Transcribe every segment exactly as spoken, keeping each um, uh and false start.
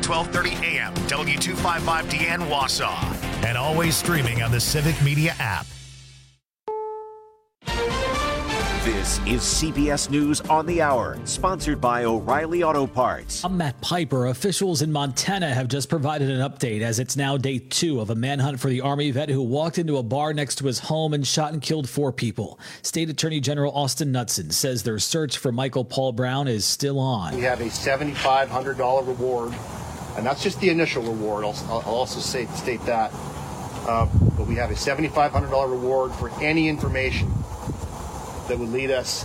twelve thirty A M, W two fifty-five D N Wausau. And always streaming on the Civic Media app. This is C B S News on the Hour, sponsored by O'Reilly Auto Parts. I'm Matt Piper. Officials in Montana have just provided an update as it's now day two of a manhunt for the Army vet who walked into a bar next to his home and shot and killed four people. State Attorney General Austin Knudsen says their search for Michael Paul Brown is still on. We have a seven thousand five hundred dollars reward, and that's just the initial reward. I'll, I'll also say, state that. Uh, but we have a seven thousand five hundred dollars reward for any information that would lead us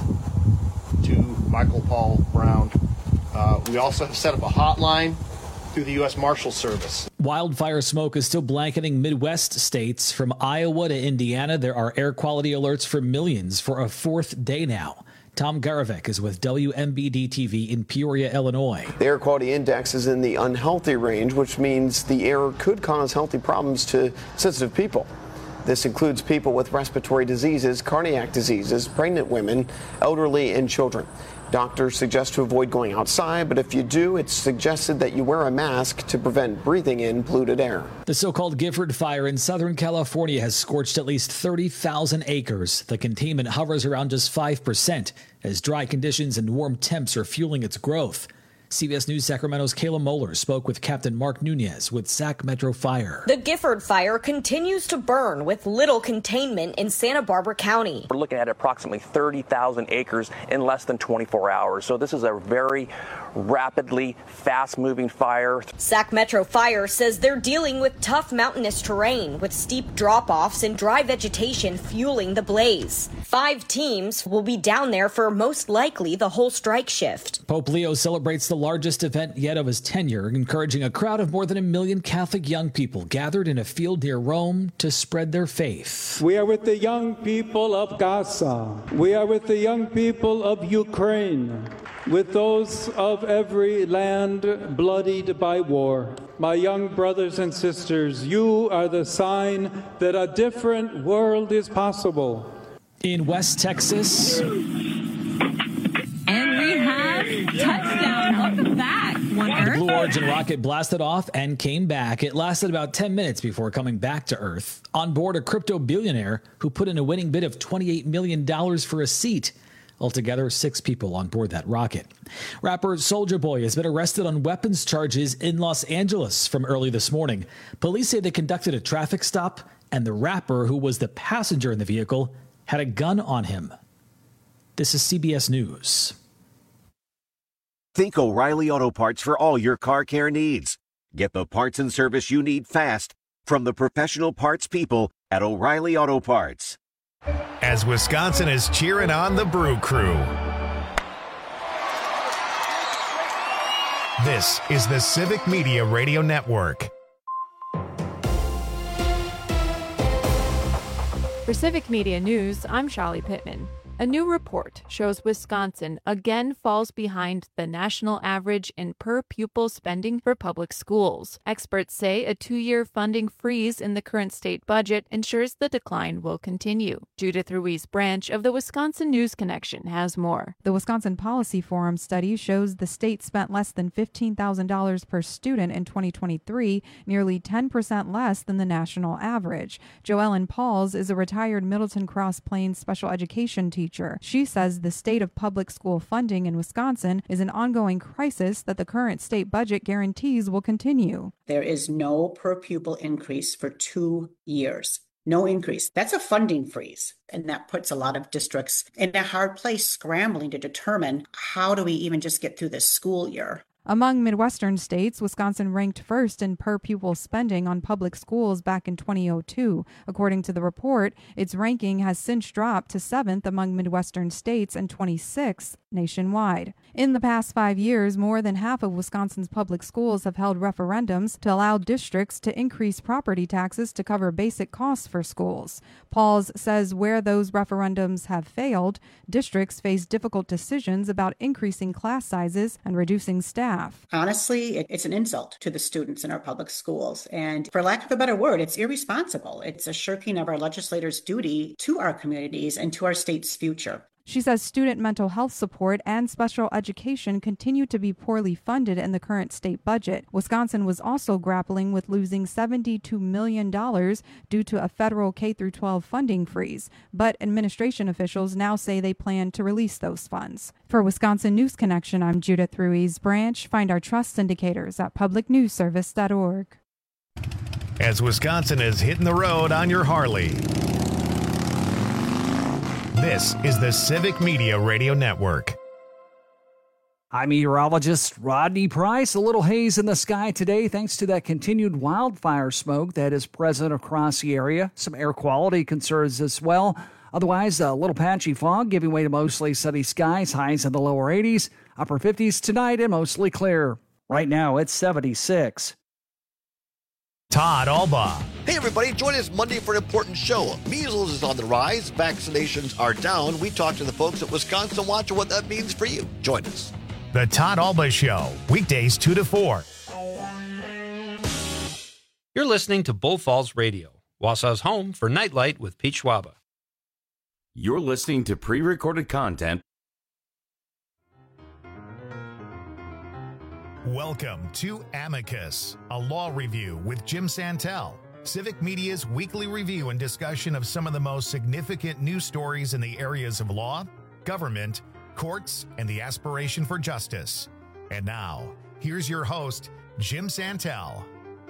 to Michael Paul Brown. Uh, we also have set up a hotline through the U S Marshal Service. Wildfire smoke is still blanketing Midwest states. From Iowa to Indiana, there are air quality alerts for millions for a fourth day now. Tom Garavek is with W M B D T V in Peoria, Illinois. The air quality index is in the unhealthy range, which means the air could cause healthy problems to sensitive people. This includes people with respiratory diseases, cardiac diseases, pregnant women, elderly, and children. Doctors suggest to avoid going outside, but if you do, it's suggested that you wear a mask to prevent breathing in polluted air. The so-called Gifford Fire in Southern California has scorched at least thirty thousand acres. The containment hovers around just five percent as dry conditions and warm temps are fueling its growth. C B S News Sacramento's Kayla Moeller spoke with Captain Mark Nunez with Sac Metro Fire. The Gifford Fire continues to burn with little containment in Santa Barbara County. We're looking at approximately thirty thousand acres in less than twenty-four hours. So this is a very rapidly fast-moving fire. Sac Metro Fire says they're dealing with tough mountainous terrain with steep drop-offs and dry vegetation fueling the blaze. Five teams will be down there for most likely the whole strike shift. Pope Leo celebrates the largest event yet of his tenure, encouraging a crowd of more than a million Catholic young people gathered in a field near Rome to spread their faith. We are with the young people of Gaza. We are with the young people of Ukraine, with those of every land bloodied by war. My young brothers and sisters, you are the sign that a different world is possible. In West Texas. And we have touchdown. Welcome back, One Earth. The Blue Origin rocket blasted off and came back. It lasted about ten minutes before coming back to Earth. On board a crypto billionaire who put in a winning bid of twenty-eight million dollars for a seat. Altogether, six people on board that rocket. Rapper Soulja Boy has been arrested on weapons charges in Los Angeles from early this morning. Police say they conducted a traffic stop, and the rapper, who was the passenger in the vehicle, had a gun on him. This is C B S News. Think O'Reilly Auto Parts for all your car care needs. Get the parts and service you need fast from the professional parts people at O'Reilly Auto Parts. As Wisconsin is cheering on the Brew Crew. This is the Civic Media Radio Network. For Civic Media News, I'm Shali Pittman. A new report shows Wisconsin again falls behind the national average in per-pupil spending for public schools. Experts say a two-year funding freeze in the current state budget ensures the decline will continue. Judith Ruiz Branch of the Wisconsin News Connection has more. The Wisconsin Policy Forum study shows the state spent less than fifteen thousand dollars per student in twenty twenty-three, nearly ten percent less than the national average. Joellen Pauls is a retired Middleton Cross Plains special education teacher. She says the state of public school funding in Wisconsin is an ongoing crisis that the current state budget guarantees will continue. There is no per pupil increase for two years. No increase. That's a funding freeze. And that puts a lot of districts in a hard place scrambling to determine how do we even just get through this school year. Among Midwestern states, Wisconsin ranked first in per-pupil spending on public schools back in twenty oh two. According to the report, its ranking has since dropped to seventh among Midwestern states and twenty-sixth nationwide. In the past five years, more than half of Wisconsin's public schools have held referendums to allow districts to increase property taxes to cover basic costs for schools. Pauls says where those referendums have failed, districts face difficult decisions about increasing class sizes and reducing staff. Honestly, it's an insult to the students in our public schools. And for lack of a better word, it's irresponsible. It's a shirking of our legislators' duty to our communities and to our state's future. She says student mental health support and special education continue to be poorly funded in the current state budget. Wisconsin was also grappling with losing seventy-two million dollars due to a federal K through twelve funding freeze, but administration officials now say they plan to release those funds. For Wisconsin News Connection, I'm Judith Ruiz Branch. Find our trust indicators at public news service dot org. As Wisconsin is hitting the road on your Harley. This is the Civic Media Radio Network. I'm meteorologist Rodney Price. A little haze in the sky today thanks to that continued wildfire smoke that is present across the area. Some air quality concerns as well. Otherwise, a little patchy fog giving way to mostly sunny skies, highs in the lower eighties, upper fifties tonight, and mostly clear. Right now, it's seventy-six. Todd Alba. Hey everybody, join us Monday for an important show. Measles is on the rise, vaccinations are down. We talk to the folks at Wisconsin Watch and what that means for you. Join us. The Todd Alba Show, weekdays two to four. You're listening to Bull Falls Radio, Wausau's home for Nightlight with Pete Schwaba. You're listening to pre-recorded content. Welcome to Amicus, a law review with Jim Santel, Civic Media's weekly review and discussion of some of the most significant news stories in the areas of law, government, courts, and the aspiration for justice. And now, here's your host, Jim Santel.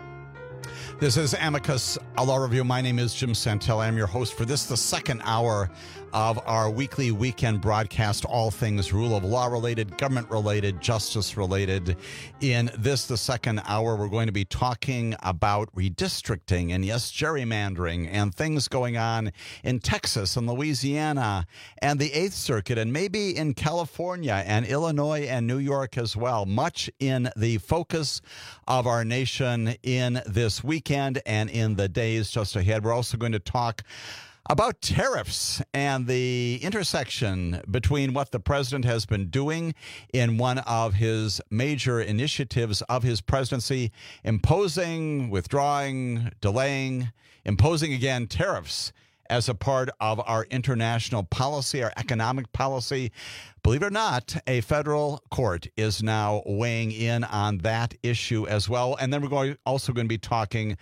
This is Amicus, a law review. My name is Jim Santel. I'm your host for this, the second hour of our weekly weekend broadcast, all things rule of law related, government related, justice related. In this, the second hour, we're going to be talking about redistricting and, yes, gerrymandering and things going on in Texas and Louisiana and the Eighth Circuit and maybe in California and Illinois and New York as well. Much in the focus of our nation in this weekend and in the days just ahead. We're also going to talk about tariffs and the intersection between what the president has been doing in one of his major initiatives of his presidency, imposing, withdrawing, delaying, imposing again tariffs as a part of our international policy, our economic policy. Believe it or not, a federal court is now weighing in on that issue as well. And then we're going, also going to be talking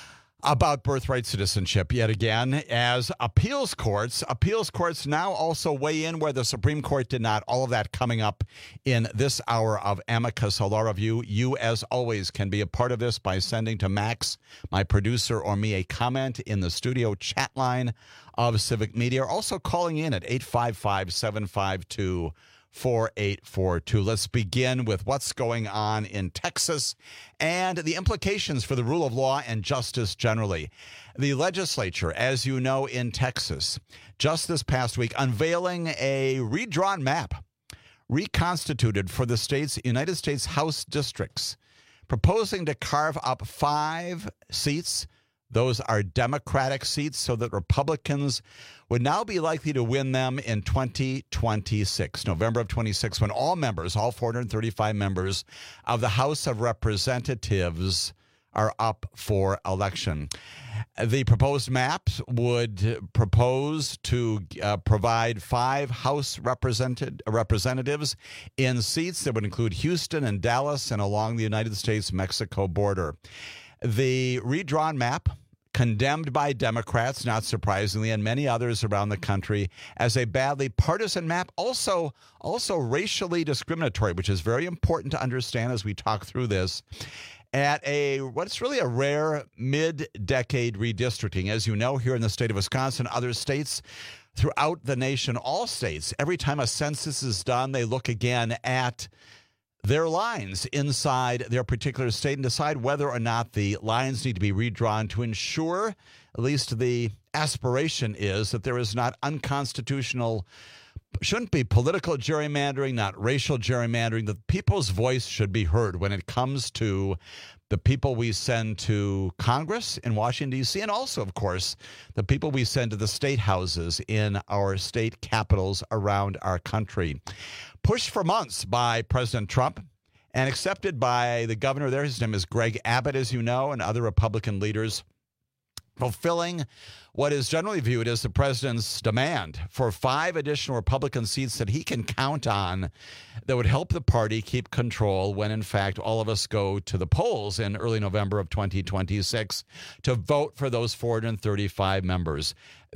about birthright citizenship yet again, as appeals courts, appeals courts now also weigh in where the Supreme Court did not. All of that coming up in this hour of Amicus, a law review. You, as always, can be a part of this by sending to Max, my producer, or me a comment in the studio chat line of Civic Media, or also calling in at eight five five, seven five two, four eight four two. Let's begin with what's going on in Texas and the implications for the rule of law and justice generally. The legislature, as you know, in Texas, just this past week, unveiling a redrawn map, reconstituted for the state's United States House districts, proposing to carve up five seats. Those are Democratic seats, so that Republicans would now be likely to win them in twenty twenty-six, November of twenty-six, when all members, all four hundred thirty-five members of the House of Representatives are up for election. The proposed maps would propose to uh, provide five House represented, representatives in seats that would include Houston and Dallas and along the United States-Mexico border. The redrawn map, condemned by Democrats, not surprisingly, and many others around the country, as a badly partisan map, also, also racially discriminatory, which is very important to understand as we talk through this, at a what's really a rare mid-decade redistricting. As you know, here in the state of Wisconsin, other states throughout the nation, all states, every time a census is done, they look again at their lines inside their particular state and decide whether or not the lines need to be redrawn to ensure, at least the aspiration is, that there is not unconstitutional, shouldn't be political gerrymandering, not racial gerrymandering. The people's voice should be heard when it comes to the people we send to Congress in Washington, D C, and also, of course, the people we send to the state houses in our state capitals around our country. Pushed for months by President Trump and accepted by the governor there. His name is Greg Abbott, as you know, and other Republican leaders. fulfilling what is generally viewed as the president's demand for five additional Republican seats that he can count on that would help the party keep control when, in fact, all of us go to the polls in early November of twenty twenty-six to vote for those four hundred thirty-five members.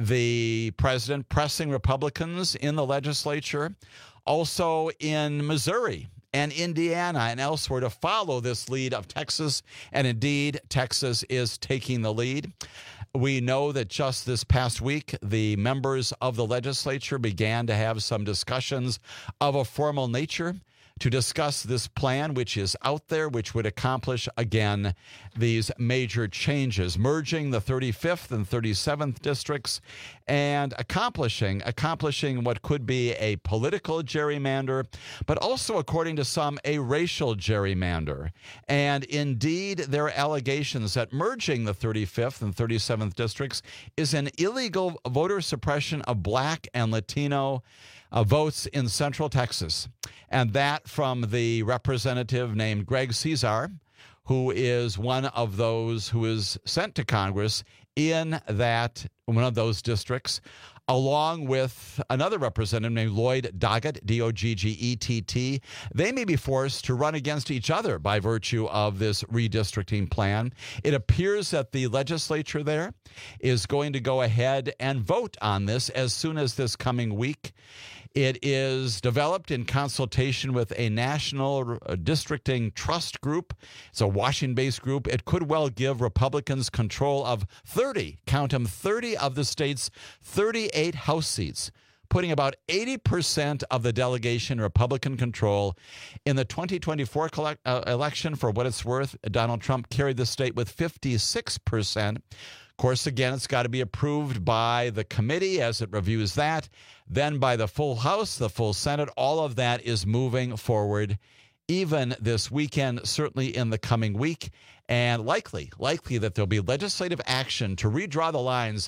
The president pressing Republicans in the legislature, also in Missouri and Indiana and elsewhere, to follow this lead of Texas. And indeed, Texas is taking the lead. We know that just this past week, the members of the legislature began to have some discussions of a formal nature to discuss this plan, which is out there, which would accomplish, again, these major changes, merging the thirty-fifth and thirty-seventh districts and accomplishing accomplishing what could be a political gerrymander, but also, according to some, a racial gerrymander. And indeed, there are allegations that merging the thirty-fifth and thirty-seventh districts is an illegal voter suppression of Black and Latino Uh, votes in Central Texas, and that from the representative named Greg Cesar, who is one of those who is sent to Congress in that one of those districts, along with another representative named Lloyd Doggett, D O G G E T T. They may be forced to run against each other by virtue of this redistricting plan. It appears that the legislature there is going to go ahead and vote on this as soon as this coming week. It is developed in consultation with a national districting trust group. It's a Washington-based group. It could well give Republicans control of thirty, count them, thirty of the state's thirty-eight House seats, putting about eighty percent of the delegation Republican control. In the twenty twenty-four collect, uh, election, for what it's worth, Donald Trump carried the state with fifty-six percent. Of course, again, it's got to be approved by the committee as it reviews that, then by the full House, the full Senate. All of that is moving forward even this weekend, certainly in the coming week, and likely, likely that there'll be legislative action to redraw the lines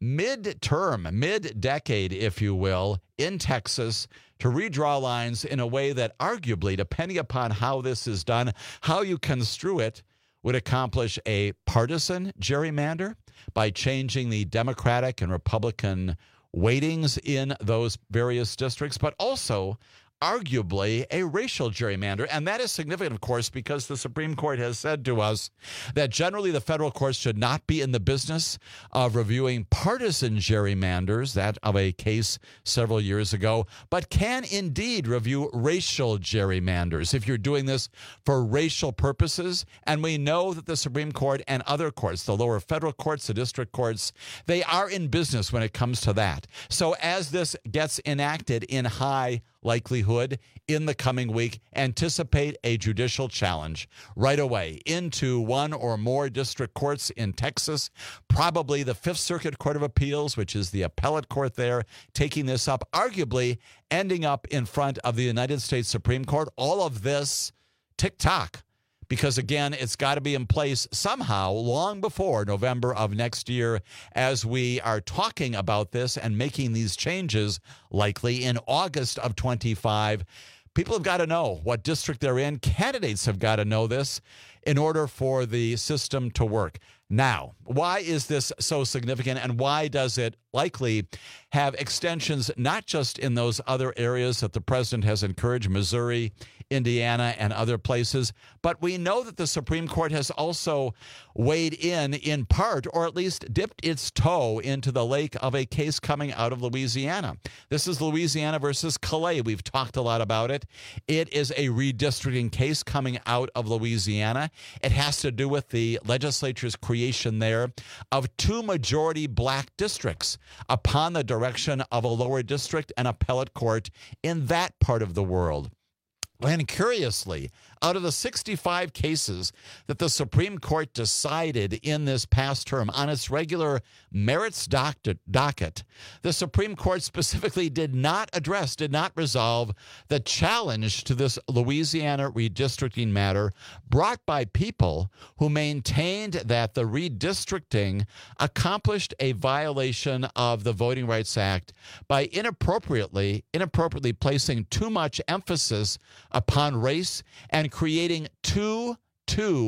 mid-term, mid-decade, if you will, in Texas, to redraw lines in a way that arguably, depending upon how this is done, how you construe it, would accomplish a partisan gerrymander by changing the Democratic and Republican weightings in those various districts, but also arguably a racial gerrymander. And that is significant, of course, because the Supreme Court has said to us that generally the federal courts should not be in the business of reviewing partisan gerrymanders, that of a case several years ago, but can indeed review racial gerrymanders if you're doing this for racial purposes. And we know that the Supreme Court and other courts, the lower federal courts, the district courts, they are in business when it comes to that. So as this gets enacted in high likelihood in the coming week, anticipate a judicial challenge right away into one or more district courts in Texas, probably the Fifth Circuit Court of Appeals, which is the appellate court there, taking this up, arguably ending up in front of the United States Supreme Court. All of this tick-tock, because, again, it's got to be in place somehow long before November of next year as we are talking about this and making these changes likely in August of twenty-five. People have got to know what district they're in. Candidates have got to know this in order for the system to work. Now, why is this so significant, and why does it likely have extensions not just in those other areas that the president has encouraged, Missouri, Indiana, and other places, but we know that the Supreme Court has also weighed in, in part, or at least dipped its toe into the lake of a case coming out of Louisiana. This is Louisiana versus Calais. We've talked a lot about it. It is a redistricting case coming out of Louisiana. It has to do with the legislature's creation there of two majority black districts upon the direction of a lower district and appellate court in that part of the world. And curiously, out of the sixty-five cases that the Supreme Court decided in this past term on its regular merits docket, the Supreme Court specifically did not address, did not resolve the challenge to this Louisiana redistricting matter brought by people who maintained that the redistricting accomplished a violation of the Voting Rights Act by inappropriately, inappropriately placing too much emphasis upon race and creating two, two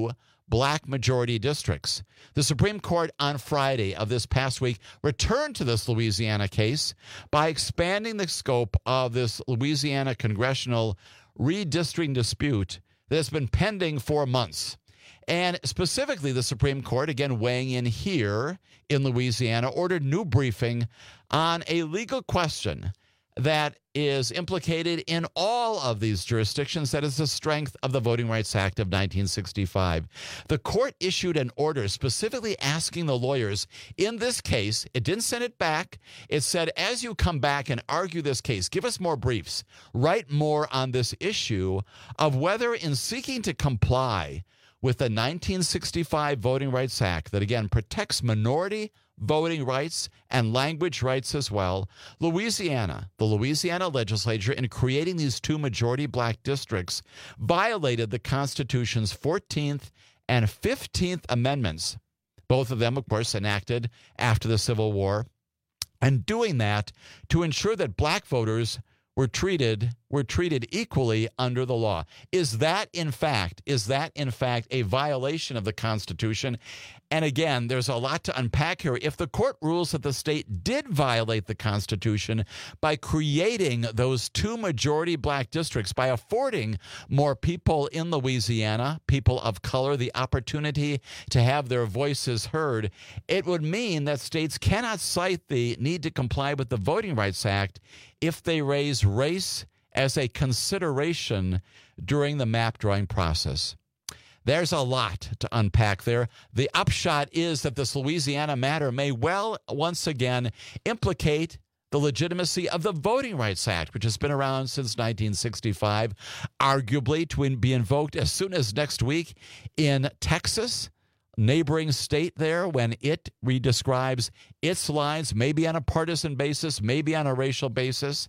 black majority districts. The Supreme Court on Friday of this past week returned to this Louisiana case by expanding the scope of this Louisiana congressional redistricting dispute that has been pending for months. And specifically, the Supreme Court, again weighing in here in Louisiana, ordered new briefing on a legal question that is implicated in all of these jurisdictions. That is the strength of the Voting Rights Act of nineteen sixty-five. The court issued an order specifically asking the lawyers in this case, it didn't send it back. It said, as you come back and argue this case, give us more briefs, write more on this issue of whether in seeking to comply with the nineteen sixty-five Voting Rights Act that, again, protects minority voting rights and language rights as well, Louisiana, the Louisiana legislature, in creating these two majority black districts, violated the Constitution's fourteenth and fifteenth Amendments, both of them, of course, enacted after the Civil War, and doing that to ensure that black voters were treated were treated equally under the law. Is that in fact, is that in fact a violation of the Constitution? And again, there's a lot to unpack here. If the court rules that the state did violate the Constitution by creating those two majority black districts, by affording more people in Louisiana, people of color, the opportunity to have their voices heard, it would mean that states cannot cite the need to comply with the Voting Rights Act if they raise race as a consideration during the map drawing process. There's a lot to unpack there. The upshot is that this Louisiana matter may well once again implicate the legitimacy of the Voting Rights Act, which has been around since nineteen sixty-five, arguably to be invoked as soon as next week in Texas, neighboring state there, when it redescribes its lines, maybe on a partisan basis, maybe on a racial basis.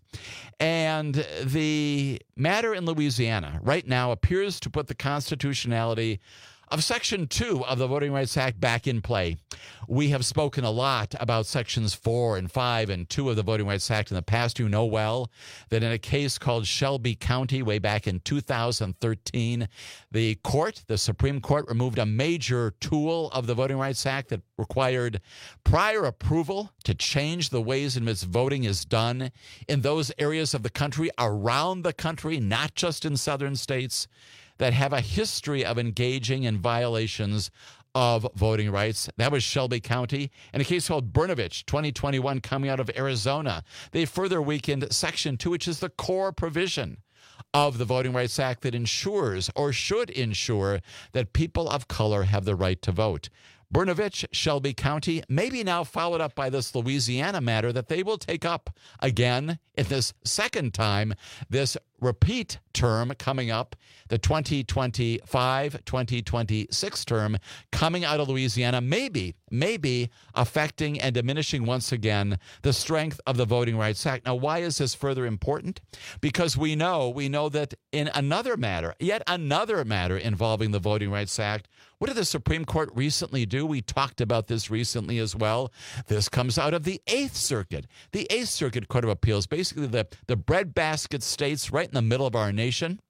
And the matter in Louisiana right now appears to put the constitutionality of Section two of the Voting Rights Act back in play. We have spoken a lot about Sections four and five and two of the Voting Rights Act in the past. You know well that in a case called Shelby County way back in two thousand thirteen, the court, the Supreme Court, removed a major tool of the Voting Rights Act that required prior approval to change the ways in which voting is done in those areas of the country, around the country, not just in southern states, that have a history of engaging in violations of voting rights. That was Shelby County. In a case called Brnovich, twenty twenty-one, coming out of Arizona, they further weakened Section two, which is the core provision of the Voting Rights Act that ensures, or should ensure, that people of color have the right to vote. Brnovich, Shelby County, maybe now followed up by this Louisiana matter that they will take up again in this second time, this repeat term coming up, the twenty twenty-five twenty twenty-six term coming out of Louisiana, maybe, maybe affecting and diminishing once again the strength of the Voting Rights Act. Now, why is this further important? Because we know, we know that in another matter, yet another matter involving the Voting Rights Act, what did the Supreme Court recently do? We talked about this recently as well. This comes out of the Eighth Circuit. The Eighth Circuit Court of Appeals, basically the, the breadbasket states right in the middle of our nation,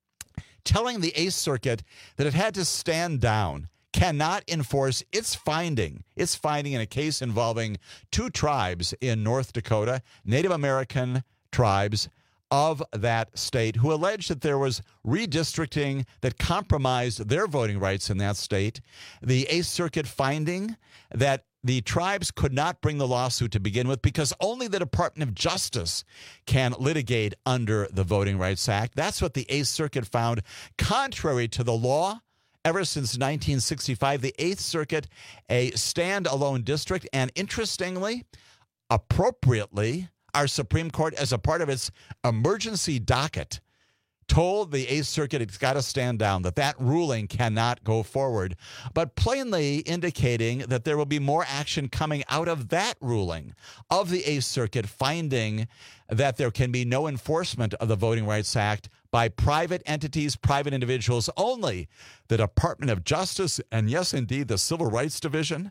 telling the Eighth Circuit that it had to stand down, cannot enforce its finding, its finding in a case involving two tribes in North Dakota, Native American tribes of that state, who alleged that there was redistricting that compromised their voting rights in that state. The Eighth Circuit finding that the tribes could not bring the lawsuit to begin with because only the Department of Justice can litigate under the Voting Rights Act. That's what the Eighth Circuit found, contrary to the law. Ever since nineteen sixty-five, the Eighth Circuit, a standalone district, and interestingly, appropriately, our Supreme Court, as a part of its emergency docket, told the Eighth Circuit it's got to stand down, that that ruling cannot go forward, but plainly indicating that there will be more action coming out of that ruling of the Eighth Circuit, finding that there can be no enforcement of the Voting Rights Act by private entities, private individuals only. The Department of Justice, and yes, indeed, the Civil Rights Division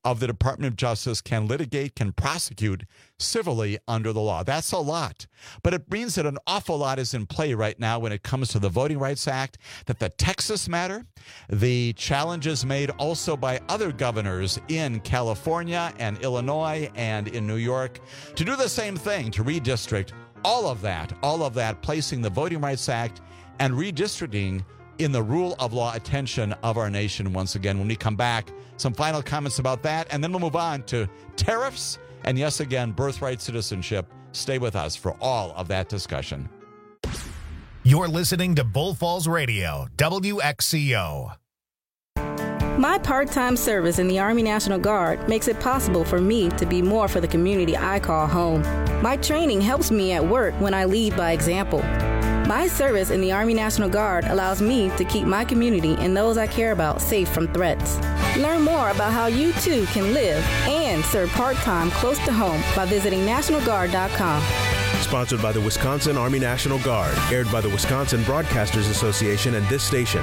of the Department of Justice can litigate, can prosecute civilly under the law. That's a lot. But it means that an awful lot is in play right now when it comes to the Voting Rights Act, that the Texas matter, the challenges made also by other governors in California and Illinois and in New York to do the same thing, to redistrict, all of that, all of that, placing the Voting Rights Act and redistricting in the rule of law attention of our nation once again. When we come back, some final comments about that, and then we'll move on to tariffs and, yes, again, birthright citizenship. Stay with us for all of that discussion. You're listening to Bull Falls Radio, W X C O. My part-time service in the Army National Guard makes it possible for me to be more for the community I call home. My training helps me at work when I lead by example. My service in the Army National Guard allows me to keep my community and those I care about safe from threats. Learn more about how you too can live and serve part-time close to home by visiting national guard dot com. Sponsored by the Wisconsin Army National Guard, aired by the Wisconsin Broadcasters Association and this station.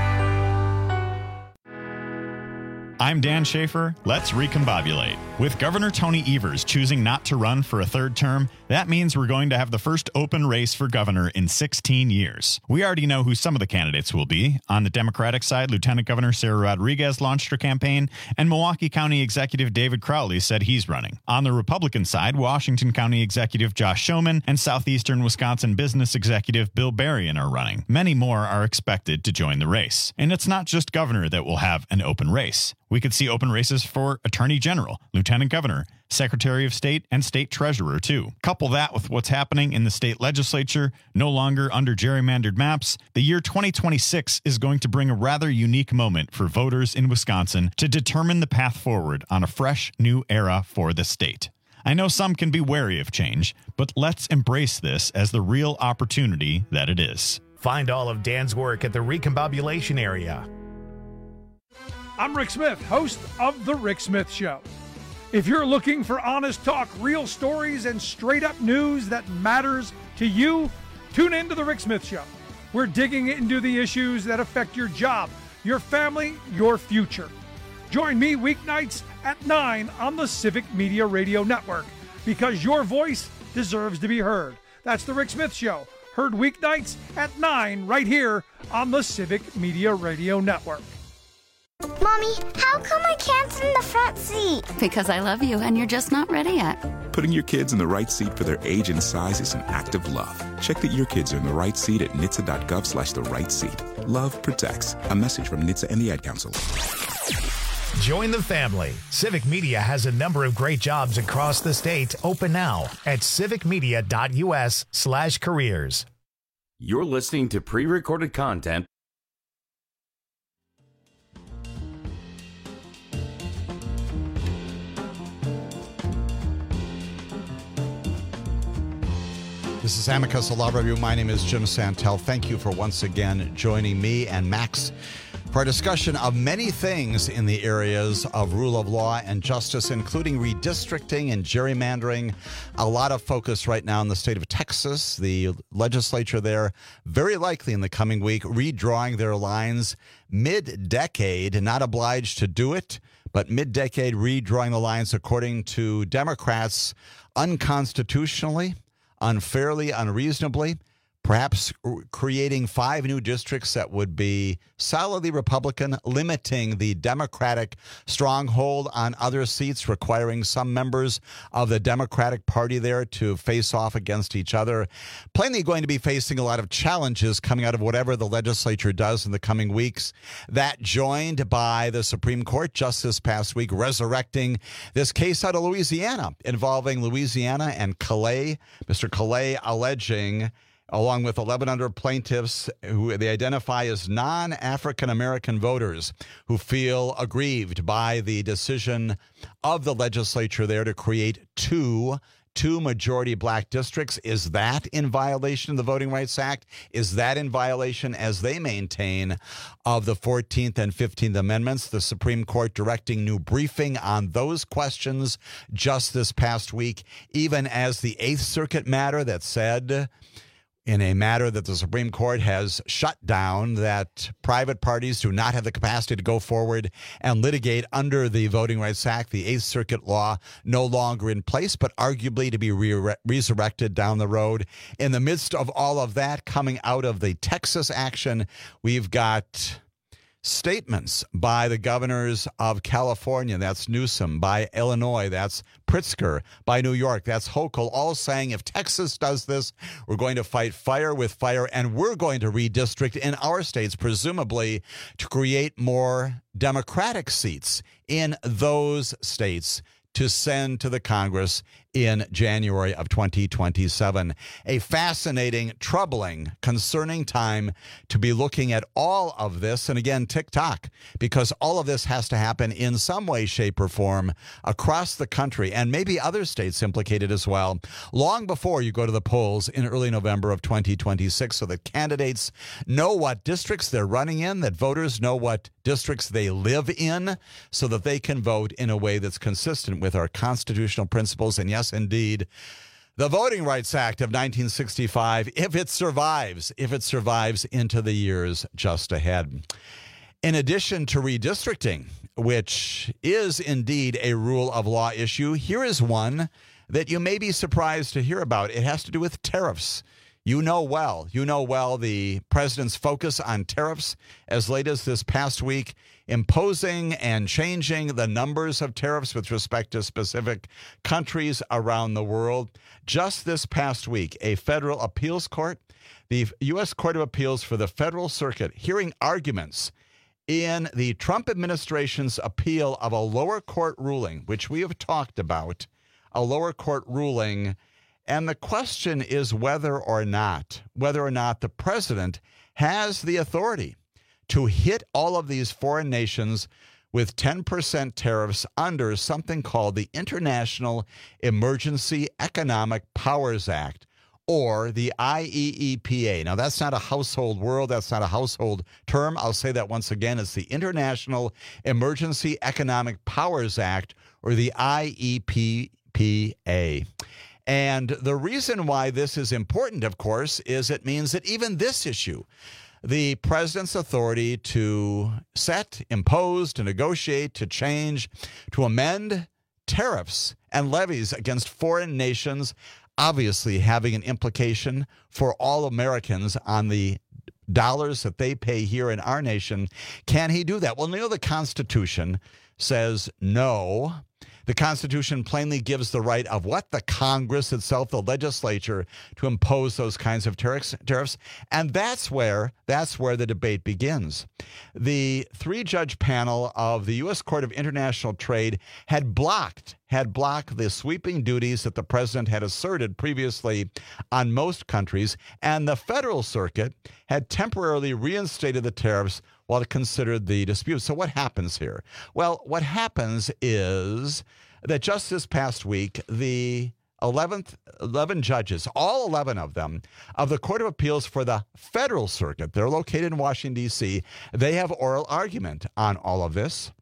I'm Dan Schaefer. Let's recombobulate. With Governor Tony Evers choosing not to run for a third term, that means we're going to have the first open race for governor in sixteen years. We already know who some of the candidates will be. On the Democratic side, Lieutenant Governor Sarah Rodriguez launched her campaign, and Milwaukee County Executive David Crowley said he's running. On the Republican side, Washington County Executive Josh Schoeman and Southeastern Wisconsin Business Executive Bill Berrien are running. Many more are expected to join the race. And it's not just governor that will have an open race. We could see open races for Attorney General, Lieutenant Governor, Secretary of State, and State Treasurer, too. Couple that with what's happening in the state legislature, no longer under gerrymandered maps, the year twenty twenty-six is going to bring a rather unique moment for voters in Wisconsin to determine the path forward on a fresh, new era for the state. I know some can be wary of change, but let's embrace this as the real opportunity that it is. Find all of Dan's work at the Recombobulation area. I'm Rick Smith, host of The Rick Smith Show. If you're looking for honest talk, real stories, and straight-up news that matters to you, tune in to The Rick Smith Show. We're digging into the issues that affect your job, your family, your future. Join me weeknights at nine on the Civic Media Radio Network, because your voice deserves to be heard. That's The Rick Smith Show, heard weeknights at nine right here on the Civic Media Radio Network. Mommy, how come I can't sit in the front seat? Because I love you and you're just not ready yet. Putting your kids in the right seat for their age and size is an act of love. Check that your kids are in the right seat at N H T S A dot gov slash the right seat. Love protects. A message from N H T S A and the Ad Council. Join the family. Civic Media has a number of great jobs across the state open now at civic media dot u s slash careers. You're listening to pre-recorded content. This is Amicus, a law review. My name is Jim Santel. Thank you for once again joining me and Max for a discussion of many things in the areas of rule of law and justice, including redistricting and gerrymandering. A lot of focus right now in the state of Texas. The legislature there, very likely in the coming week, redrawing their lines mid-decade, not obliged to do it, but mid-decade redrawing the lines according to Democrats unconstitutionally, unfairly, unreasonably, perhaps creating five new districts that would be solidly Republican, limiting the Democratic stronghold on other seats, requiring some members of the Democratic Party there to face off against each other. Plainly going to be facing a lot of challenges coming out of whatever the legislature does in the coming weeks. That joined by the Supreme Court just this past week resurrecting this case out of Louisiana involving Louisiana and Calais. Mister Calais alleging, along with eleven other plaintiffs who they identify as non-African-American voters who feel aggrieved by the decision of the legislature there to create two Two majority black districts. Is that in violation of the Voting Rights Act? Is that in violation, as they maintain, of the fourteenth and fifteenth Amendments? The Supreme Court directing new briefing on those questions just this past week, even as the Eighth Circuit matter that said in a matter that the Supreme Court has shut down, that private parties do not have the capacity to go forward and litigate under the Voting Rights Act, the Eighth Circuit law no longer in place, but arguably to be re- resurrected down the road. In the midst of all of that, coming out of the Texas action, we've got statements by the governors of California, that's Newsom, by Illinois, that's Pritzker, by New York, that's Hochul, all saying if Texas does this, we're going to fight fire with fire, and we're going to redistrict in our states, presumably to create more Democratic seats in those states to send to the Congress in January of twenty twenty-seven. A fascinating, troubling, concerning time to be looking at all of this. And again, tick-tock, because all of this has to happen in some way, shape, or form across the country, and maybe other states implicated as well, long before you go to the polls in early November of twenty twenty-six, so that candidates know what districts they're running in, that voters know what districts they live in, so that they can vote in a way that's consistent with our constitutional principles. And yes, indeed, the Voting Rights Act of nineteen sixty-five, if it survives, if it survives into the years just ahead. In addition to redistricting, which is indeed a rule of law issue, here is one that you may be surprised to hear about. It has to do with tariffs. You know well, you know well the president's focus on tariffs as late as this past week, imposing and changing the numbers of tariffs with respect to specific countries around the world. Just this past week, a federal appeals court, the U S Court of Appeals for the Federal Circuit, hearing arguments in the Trump administration's appeal of a lower court ruling, which we have talked about, a lower court ruling. And the question is whether or not, whether or not the president has the authority to hit all of these foreign nations with ten percent tariffs under something called the International Emergency Economic Powers Act, or the I E E P A. Now, that's not a household word. That's not a household term. I'll say that once again. It's the International Emergency Economic Powers Act, or the I E P A. And the reason why this is important, of course, is it means that even this issue, the president's authority to set, impose, to negotiate, to change, to amend tariffs and levies against foreign nations, obviously having an implication for all Americans on the dollars that they pay here in our nation. Can he do that? Well, you know, the Constitution says no. The Constitution plainly gives the right of what? The Congress itself, the legislature, to impose those kinds of tariffs. tariffs. And that's where, that's where the debate begins. The three-judge panel of the U S Court of International Trade had blocked, had blocked the sweeping duties that the president had asserted previously on most countries, and the Federal Circuit had temporarily reinstated the tariffs while it considered the dispute. So what happens here? Well, what happens is that just this past week, the eleventh, eleven judges, all eleven of them, of the Court of Appeals for the Federal Circuit, they're located in Washington, D C, they have oral argument on all of this.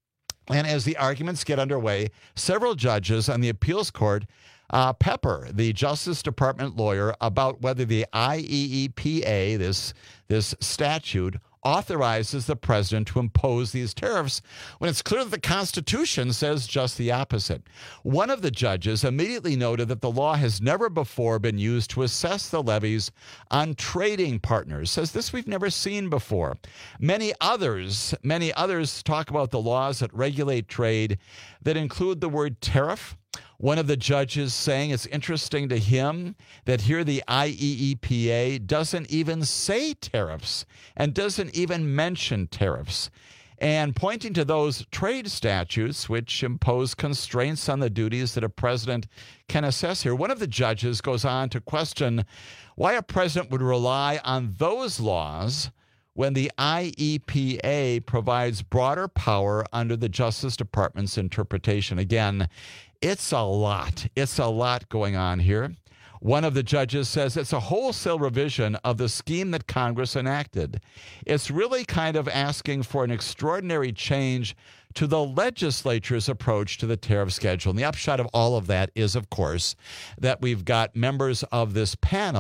And as the arguments get underway, several judges on the appeals court uh, pepper the Justice Department lawyer about whether the I E E P A, this, this statute, authorizes the president to impose these tariffs when it's clear that the Constitution says just the opposite. One of the judges immediately noted that the law has never before been used to assess the levies on trading partners. Says this we've never seen before. Many others, many others talk about the laws that regulate trade that include the word tariff. One of the judges saying it's interesting to him that here the I E E P A doesn't even say tariffs and doesn't even mention tariffs. And pointing to those trade statutes which impose constraints on the duties that a president can assess here, one of the judges goes on to question why a president would rely on those laws when the I E P A provides broader power under the Justice Department's interpretation. Again, it's a lot. It's a lot going on here. One of the judges says it's a wholesale revision of the scheme that Congress enacted. It's really kind of asking for an extraordinary change to the legislature's approach to the tariff schedule. And the upshot of all of that is, of course, that we've got members of this panel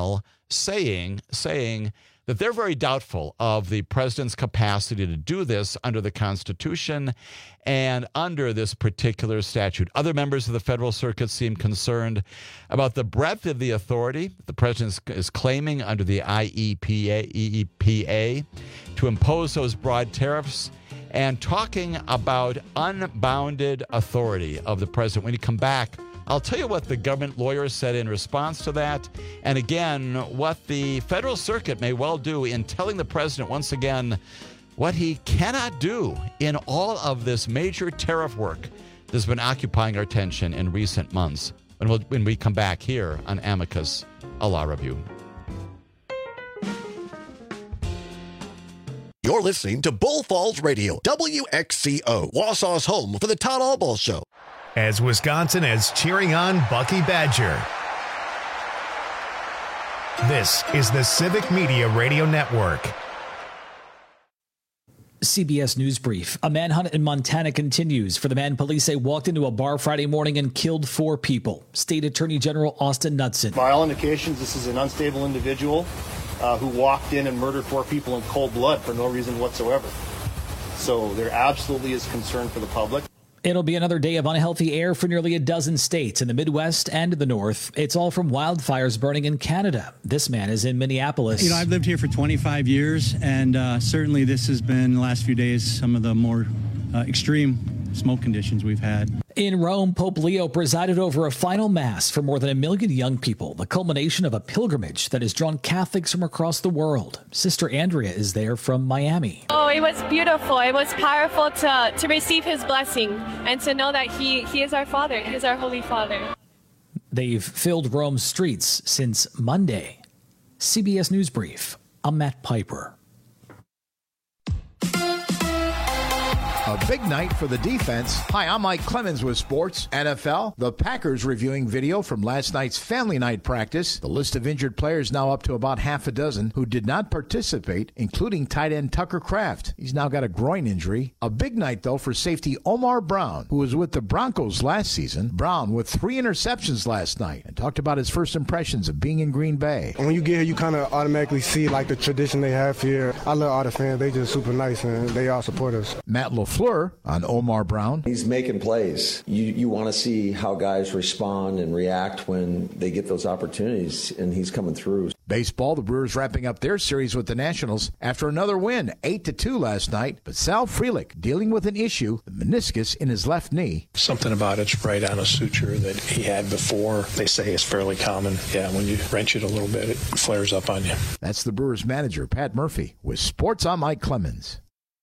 saying saying that they're very doubtful of the president's capacity to do this under the Constitution and under this particular statute. Other members of the Federal Circuit seem concerned about the breadth of the authority the president is claiming under the I E P A, E E P A to impose those broad tariffs, and talking about unbounded authority of the president. When you come back, I'll tell you what the government lawyers said in response to that, and again, what the Federal Circuit may well do in telling the president once again what he cannot do in all of this major tariff work that's been occupying our attention in recent months. When, we'll, when we come back here on Amicus, a Law Review. You're listening to Bull Falls Radio, W X C O, Wausau's home for the Todd Albaugh Show. As Wisconsin is cheering on Bucky Badger. This is the Civic Media Radio Network. C B S News Brief. A manhunt in Montana continues for the man police say walked into a bar Friday morning and killed four people. State Attorney General Austin Knudsen. By all indications, this is an unstable individual uh, who walked in and murdered four people in cold blood for no reason whatsoever. So there absolutely is concern for the public. It'll be another day of unhealthy air for nearly a dozen states in the Midwest and the North. It's all from wildfires burning in Canada. This man is in Minneapolis. You know, I've lived here for twenty-five years, and uh, certainly this has been, the last few days, some of the more uh, extreme smoke conditions we've had. In Rome, Pope Leo presided over a final mass for more than a million young people, the culmination of a pilgrimage that has drawn Catholics from across the world. Sister Andrea is there from Miami. Oh, it was beautiful. It was powerful to, to receive his blessing and to know that he, he is our Father. He is our Holy Father. They've filled Rome's streets since Monday. C B S News Brief. I'm Matt Piper. A big night for the defense. Hi, I'm Mike Clemens with Sports. N F L, the Packers reviewing video from last night's family night practice. The list of injured players now up to about half a dozen who did not participate, including tight end Tucker Kraft. He's now got a groin injury. A big night, though, for safety Omar Brown, who was with the Broncos last season. Brown with three interceptions last night and talked about his first impressions of being in Green Bay. When you get here, you kind of automatically see like the tradition they have here. I love all the fans. They just super nice and they all support us. Matt LaFleur on Omar Brown. He's making plays. You you want to see how guys respond and react when they get those opportunities, and he's coming through. Baseball, the Brewers wrapping up their series with the Nationals after another win, eight to two last night. But Sal Frelick dealing with an issue, the meniscus in his left knee. Something about it's right on a suture that he had before. They say it's fairly common. Yeah, when you wrench it a little bit, it flares up on you. That's the Brewers manager, Pat Murphy, with Sports. I'm Mike Clemens.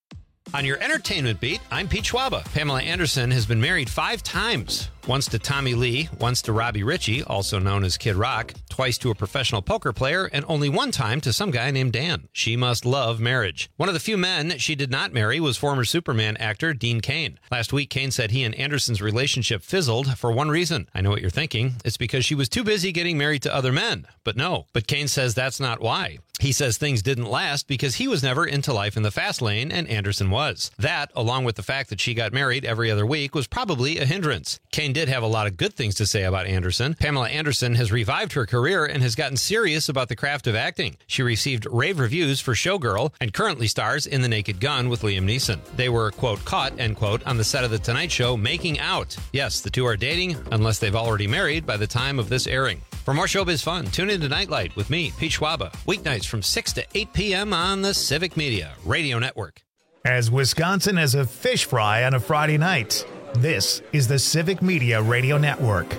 On your entertainment beat, I'm Pete Schwaba. Pamela Anderson has been married five times. Once to Tommy Lee, once to Robbie Ritchie, also known as Kid Rock, twice to a professional poker player, and only one time to some guy named Dan. She must love marriage. One of the few men she did not marry was former Superman actor Dean Cain. Last week, Cain said he and Anderson's relationship fizzled for one reason. I know what you're thinking. It's because she was too busy getting married to other men. But no. But Cain says that's not why. He says things didn't last because he was never into life in the fast lane and Anderson was. That, along with the fact that she got married every other week, was probably a hindrance. Cain did have a lot of good things to say about Anderson. Pamela Anderson has revived her career and has gotten serious about the craft of acting. She received rave reviews for Showgirl and currently stars in The Naked Gun with Liam Neeson. They were, quote, caught, end quote, on the set of The Tonight Show making out. Yes, the two are dating, unless they've already married by the time of this airing. For more showbiz fun, tune in to Nightlight with me, Pete Schwaba, weeknights from six to eight p.m. on the Civic Media Radio Network. As Wisconsin has a fish fry on a Friday night, this is the Civic Media Radio Network.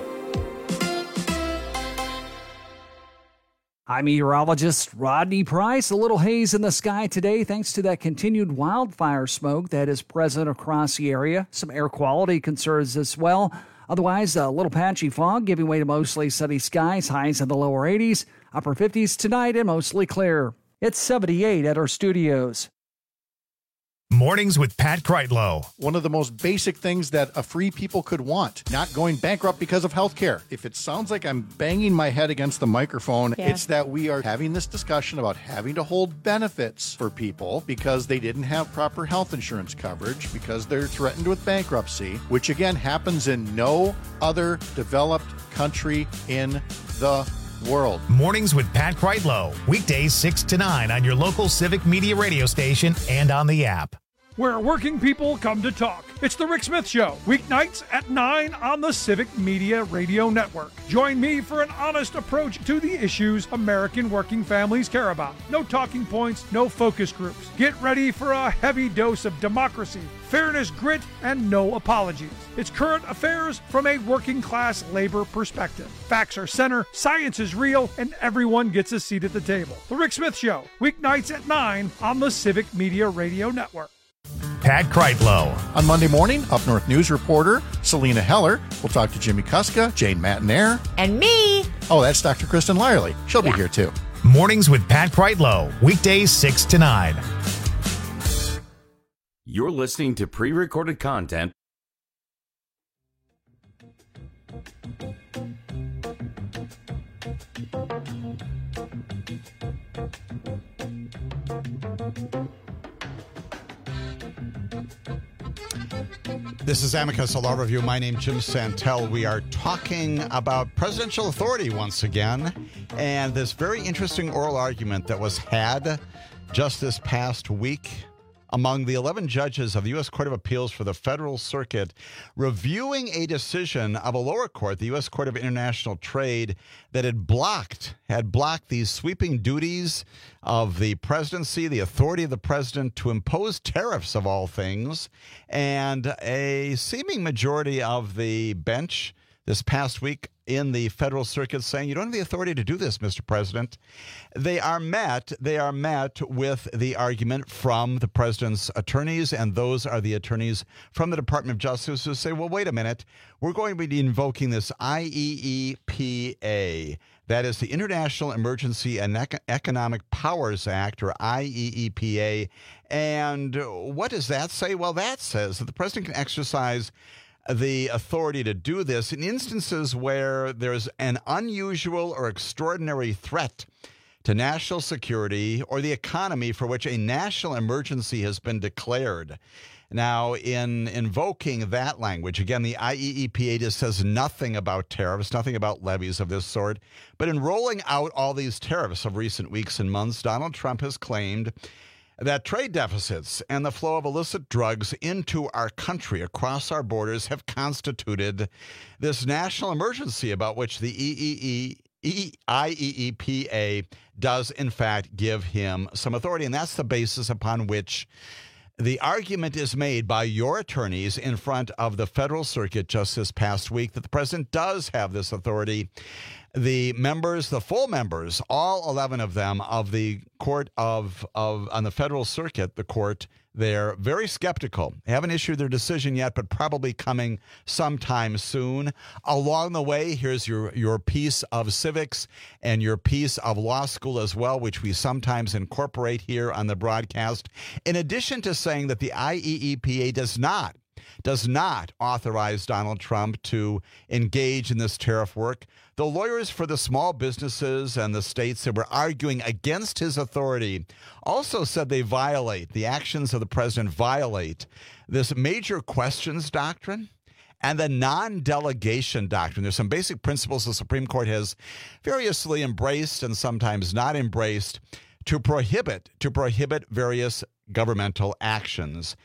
I'm meteorologist Rodney Price. A little haze in the sky today thanks to that continued wildfire smoke that is present across the area. Some air quality concerns as well. Otherwise, a little patchy fog giving way to mostly sunny skies, highs in the lower eighties, upper fifties tonight, and mostly clear. It's seventy-eight at our studios. Mornings with Pat Kreitlow. One of the most basic things that a free people could want, not going bankrupt because of health care. If it sounds like I'm banging my head against the microphone, yeah. It's that we are having this discussion about having to hold benefits for people because they didn't have proper health insurance coverage, because they're threatened with bankruptcy, which again happens in no other developed country in the world. Mornings with Pat Kreitlow. Weekdays six to nine on your local Civic Media radio station and on the app. Where working people come to talk. It's the Rick Smith Show, weeknights at nine on the Civic Media Radio Network. Join me for an honest approach to the issues American working families care about. No talking points, no focus groups. Get ready for a heavy dose of democracy, fairness, grit, and no apologies. It's current affairs from a working class labor perspective. Facts are center, science is real, and everyone gets a seat at the table. The Rick Smith Show, weeknights at nine on the Civic Media Radio Network. Pat Kreitlow. On Monday morning, Up North News reporter Selena Heller will talk to Jimmy Kuska, Jane Matinaire. And me. Oh, that's Doctor Kristen Lyerly. She'll yeah. be here too. Mornings with Pat Kreitlow. Weekdays six to nine. You're listening to pre-recorded content. This is Amicus, a law review. My name is Jim Santel. We are talking about presidential authority once again, and this very interesting oral argument that was had just this past week among the eleven judges of the U S Court of Appeals for the Federal Circuit, reviewing a decision of a lower court, the U S Court of International Trade, that had blocked, had blocked these sweeping duties of the presidency, the authority of the president to impose tariffs of all things. And a seeming majority of the bench this past week in the Federal Circuit saying, you don't have the authority to do this, Mister President. They are met, they are met with the argument from the president's attorneys, and those are the attorneys from the Department of Justice who say, well, wait a minute, we're going to be invoking this I E E P A. That is the International Emergency and Economic Powers Act, or I E E P A. And what does that say? Well, that says that the president can exercise the authority to do this in instances where there's an unusual or extraordinary threat to national security or the economy for which a national emergency has been declared. Now, in invoking that language, again, the I E E P A just says nothing about tariffs, nothing about levies of this sort. But in rolling out all these tariffs of recent weeks and months, Donald Trump has claimed that trade deficits and the flow of illicit drugs into our country across our borders have constituted this national emergency about which the I E E P A does, in fact, give him some authority. And that's the basis upon which the argument is made by your attorneys in front of the Federal Circuit just this past week that the president does have this authority. The members, the full members, all eleven of them of the court of, of on the Federal Circuit, the court, they're very skeptical. They haven't issued their decision yet, but probably coming sometime soon. Along the way, here's your, your piece of civics and your piece of law school as well, which we sometimes incorporate here on the broadcast. In addition to saying that the I E E P A does not does not authorize Donald Trump to engage in this tariff work, the lawyers for the small businesses and the states that were arguing against his authority also said they violate, the actions of the president violate this major questions doctrine and the non-delegation doctrine. There's some basic principles the Supreme Court has variously embraced and sometimes not embraced to prohibit, to prohibit various governmental actions.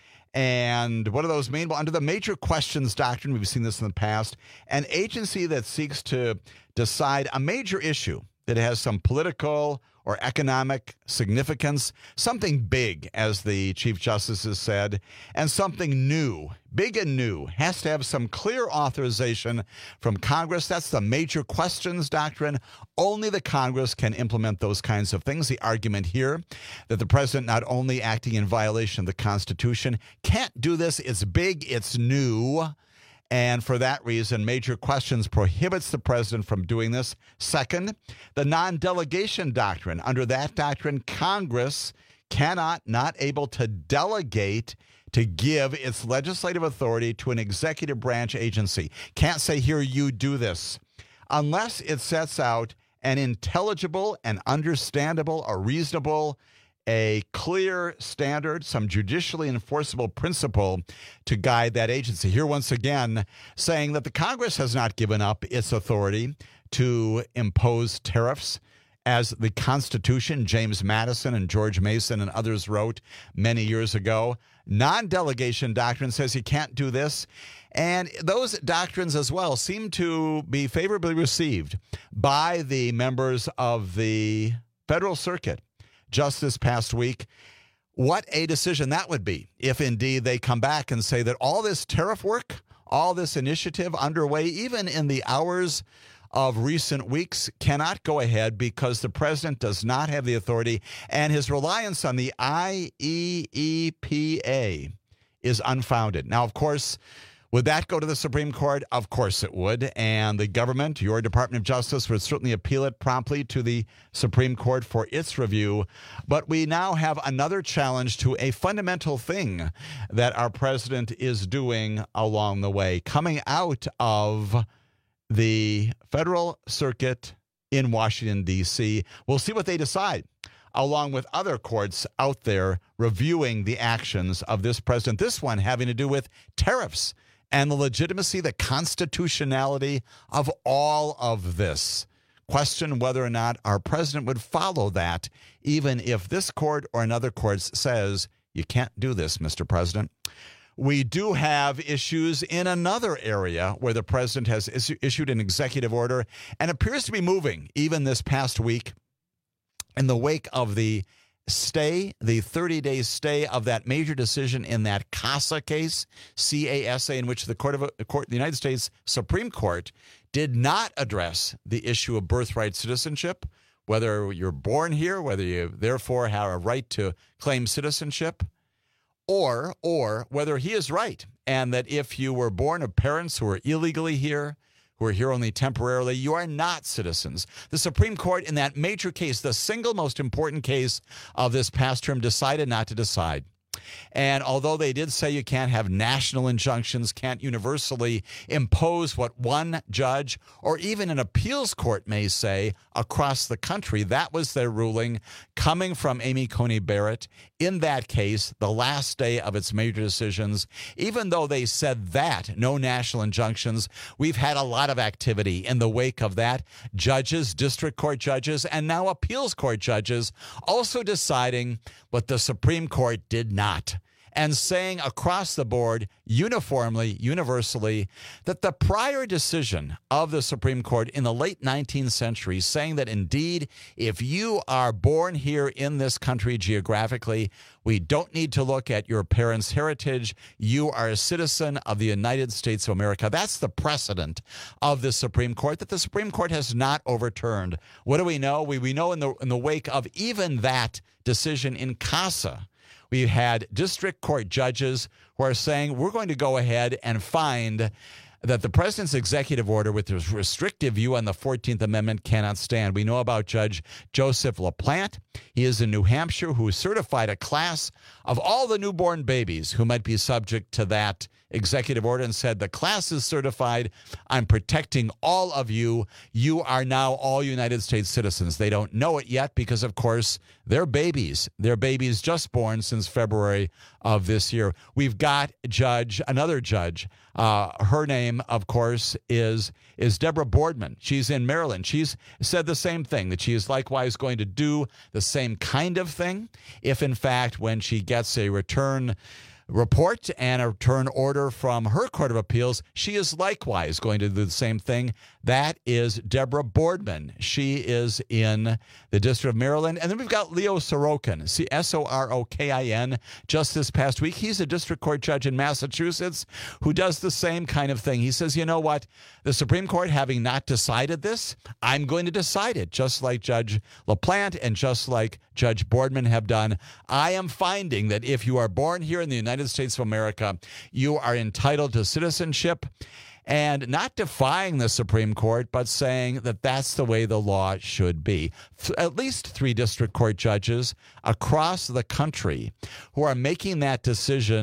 And what do those mean? Well, under the major questions doctrine, we've seen this in the past, an agency that seeks to decide a major issue that has some political or economic significance, something big, as the Chief Justice has said, and something new, big and new, has to have some clear authorization from Congress. That's the major questions doctrine. Only the Congress can implement those kinds of things. The argument here that the president, not only acting in violation of the Constitution, can't do this. It's big, it's new. And for that reason, major questions prohibits the president from doing this. Second, the non-delegation doctrine. Under that doctrine, Congress cannot, not able to delegate to give its legislative authority to an executive branch agency. Can't say, here, you do this, unless it sets out an intelligible and understandable or reasonable a clear standard, some judicially enforceable principle to guide that agency. Here once again saying that the Congress has not given up its authority to impose tariffs. As the Constitution, James Madison and George Mason and others wrote many years ago, non-delegation doctrine says you can't do this. And those doctrines as well seem to be favorably received by the members of the Federal Circuit just this past week. What a decision that would be if indeed they come back and say that all this tariff work, all this initiative underway, even in the hours of recent weeks, cannot go ahead because the president does not have the authority, and his reliance on the I E E P A is unfounded. Now, of course, would that go to the Supreme Court? Of course it would. And the government, your Department of Justice, would certainly appeal it promptly to the Supreme Court for its review. But we now have another challenge to a fundamental thing that our president is doing along the way, coming out of the Federal Circuit in Washington, D C. We'll see what they decide, along with other courts out there reviewing the actions of this president, this one having to do with tariffs and the legitimacy, the constitutionality of all of this. Question whether or not our president would follow that, even if this court or another court says, you can't do this, Mister President. We do have issues in another area where the president has is- issued an executive order and appears to be moving even this past week in the wake of the stay, the thirty-day stay of that major decision in that CASA case, C A S A, in which the Court of the Court, the United States Supreme Court did not address the issue of birthright citizenship, whether you're born here, whether you therefore have a right to claim citizenship, or or whether he is right, and that if you were born of parents who are illegally here, who are here only temporarily, you are not citizens. The Supreme Court in that major case, the single most important case of this past term, decided not to decide. And although they did say you can't have national injunctions, can't universally impose what one judge or even an appeals court may say across the country, that was their ruling coming from Amy Coney Barrett in that case, the last day of its major decisions. Even though they said that, no national injunctions, we've had a lot of activity in the wake of that. Judges, district court judges, and now appeals court judges also deciding what the Supreme Court did not, and saying across the board, uniformly, universally, that the prior decision of the Supreme Court in the late nineteenth century, saying that indeed, if you are born here in this country geographically, we don't need to look at your parents' heritage. You are a citizen of the United States of America. That's the precedent of the Supreme Court that the Supreme Court has not overturned. What do we know? We, we know in the, in the wake of even that decision in CASA, we had district court judges who are saying we're going to go ahead and find that the president's executive order with his restrictive view on the fourteenth Amendment cannot stand. We know about Judge Joseph LaPlante. He is in New Hampshire, who certified a class of all the newborn babies who might be subject to that executive order and said, the class is certified. I'm protecting all of you. You are now all United States citizens. They don't know it yet because, of course, they're babies. They're babies just born since February of this year. We've got judge, another judge. Uh, her name, of course, is is Deborah Boardman. She's in Maryland. She's said the same thing, that she is likewise going to do the same kind of thing if, in fact, when she gets a return report and a return order from her Court of Appeals, she is likewise going to do the same thing. That is Deborah Boardman. She is in the District of Maryland. And then we've got Leo Sorokin, S O R O K I N, just this past week. He's a district court judge in Massachusetts who does the same kind of thing. He says, you know what? The Supreme Court, having not decided this, I'm going to decide it, just like Judge LaPlante and just like Judge Boardman have done. I am finding that if you are born here in the United States of America, you are entitled to citizenship, and not defying the Supreme Court, but saying that that's the way the law should be. Th- at least three district court judges across the country who are making that decision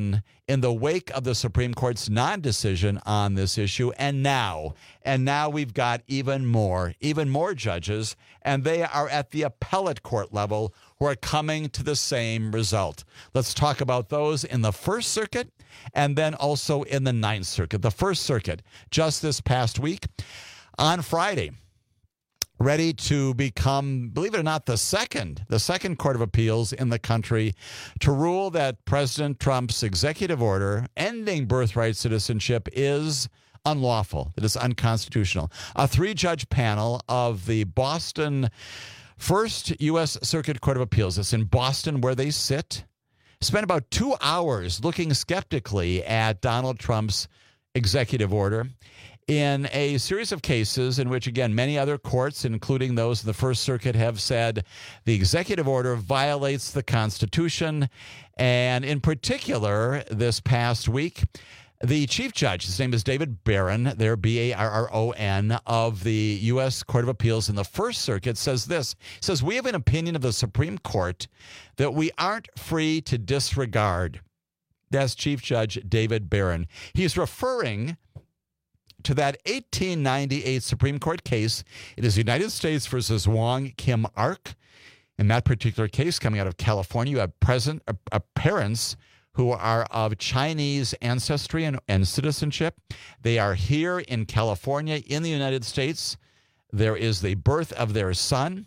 in the wake of the Supreme Court's non-decision on this issue. And now, and now we've got even more, even more judges, and they are at the appellate court level who are coming to the same result. Let's talk about those in the First Circuit and then also in the Ninth Circuit. The First Circuit, just this past week, on Friday, ready to become, believe it or not, the second, the second court of appeals in the country to rule that President Trump's executive order ending birthright citizenship is unlawful. It is unconstitutional. A three-judge panel of the Boston First U S Circuit Court of Appeals, it's in Boston where they sit, spent about two hours looking skeptically at Donald Trump's executive order in a series of cases in which, again, many other courts, including those in the First Circuit, have said the executive order violates the Constitution. And in particular, this past week, the chief judge, his name is David Barron, there B A R R O N, of the U S Court of Appeals in the First Circuit, says this. He says, we have an opinion of the Supreme Court that we aren't free to disregard. That's Chief Judge David Barron. He's referring to that eighteen ninety-eight Supreme Court case. It is United States versus Wong Kim Ark. In that particular case, coming out of California, you have present, uh, uh, parents who are of Chinese ancestry and, and citizenship. They are here in California, in the United States. There is the birth of their son.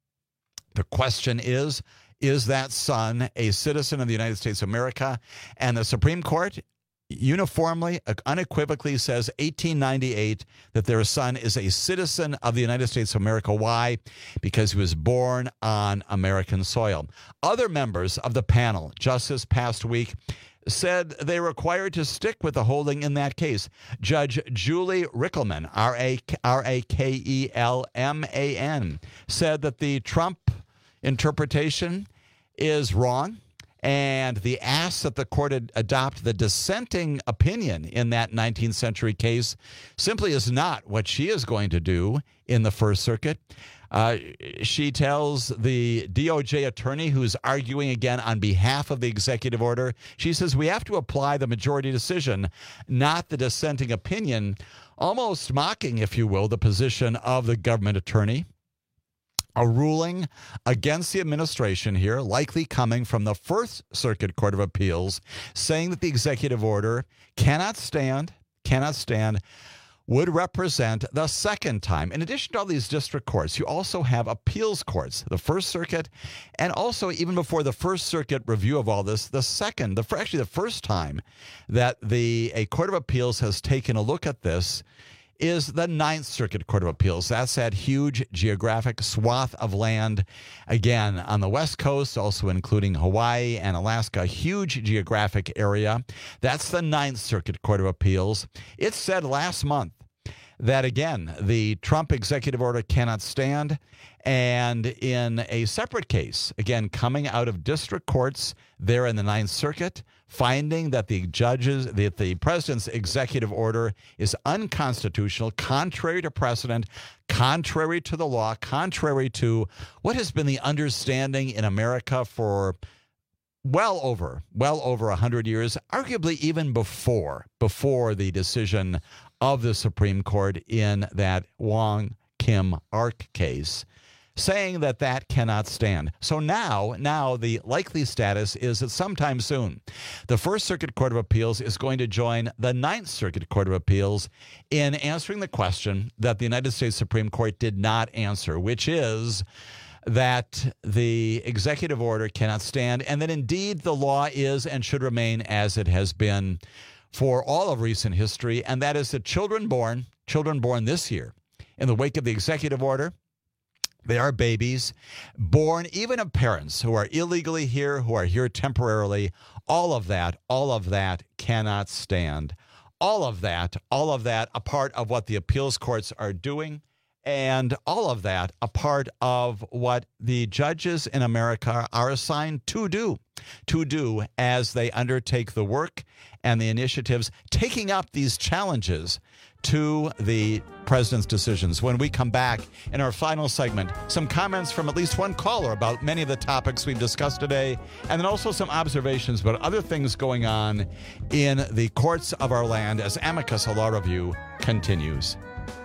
The question is, is that son a citizen of the United States of America? And the Supreme Court uniformly, unequivocally says eighteen ninety-eight that their son is a citizen of the United States of America. Why? Because he was born on American soil. Other members of the panel just this past week said they were required to stick with the holding in that case. Judge Julie Rickleman, R A K E L M A N, said that the Trump interpretation is wrong, and the ask that the court adopt the dissenting opinion in that nineteenth century case simply is not what she is going to do in the First Circuit. Uh, she tells the D O J attorney who's arguing again on behalf of the executive order, she says we have to apply the majority decision, not the dissenting opinion, almost mocking, if you will, the position of the government attorney. A ruling against the administration here, likely coming from the First Circuit Court of Appeals, saying that the executive order cannot stand, cannot stand, would represent the second time. In addition to all these district courts, you also have appeals courts, the First Circuit, and also even before the First Circuit review of all this, the second, the actually the first time that the a Court of Appeals has taken a look at this is the Ninth Circuit Court of Appeals. That's that huge geographic swath of land, again, on the West Coast, also including Hawaii and Alaska, a huge geographic area. That's the Ninth Circuit Court of Appeals. It said last month that, again, the Trump executive order cannot stand. And in a separate case, again, coming out of district courts there in the Ninth Circuit, finding that the judges, that the president's executive order is unconstitutional, contrary to precedent, contrary to the law, contrary to what has been the understanding in America for well over, well over one hundred years, arguably even before, before the decision of the Supreme Court in that Wong Kim Ark case, saying that that cannot stand. So now, now the likely status is that sometime soon, the First Circuit Court of Appeals is going to join the Ninth Circuit Court of Appeals in answering the question that the United States Supreme Court did not answer, which is that the executive order cannot stand, and that indeed the law is and should remain as it has been for all of recent history, and that is that children born, children born this year in the wake of the executive order, they are babies born even of parents who are illegally here, who are here temporarily. All of that, all of that cannot stand. All of that, all of that a part of what the appeals courts are doing, and all of that a part of what the judges in America are assigned to do, to do as they undertake the work and the initiatives taking up these challenges to the president's decisions. When we come back in our final segment, some comments from at least one caller about many of the topics we've discussed today, and then also some observations about other things going on in the courts of our land as Amicus, a law review, continues.